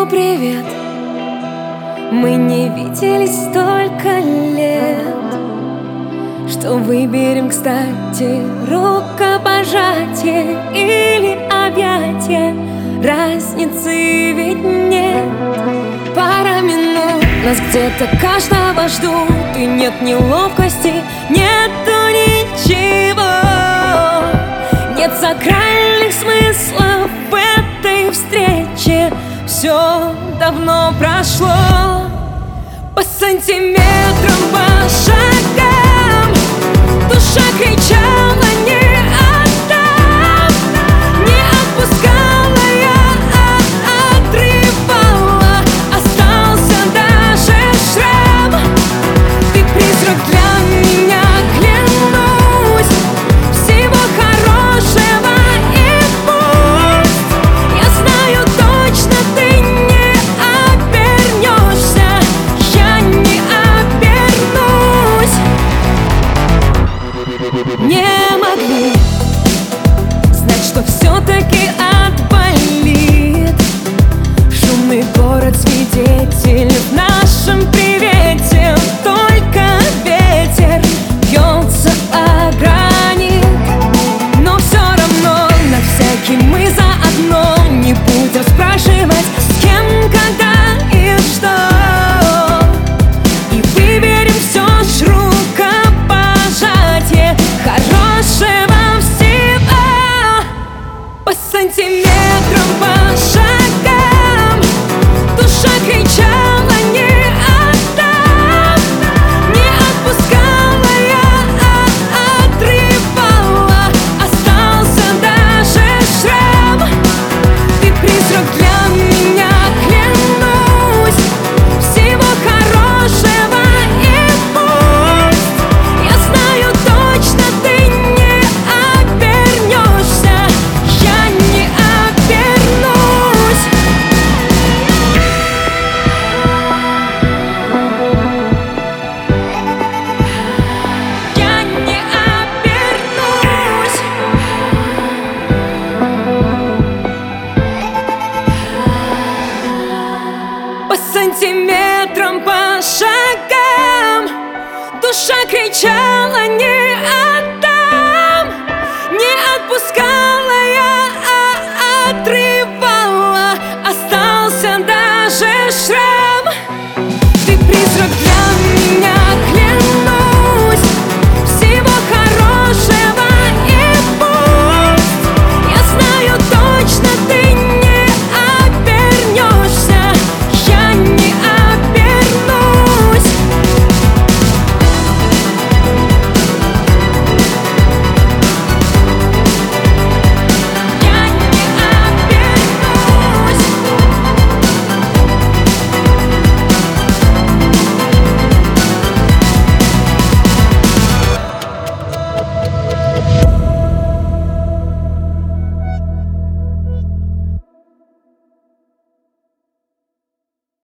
привет. Мы не виделись столько лет, что выберем, кстати, рукопожатие или объятие. Разницы ведь нет. Пара минут, нас где-то каждого ждут, и нет неловкости, нету ничего. Нет сакральных смыслов в этой встрече. Все давно прошло по сантиметру.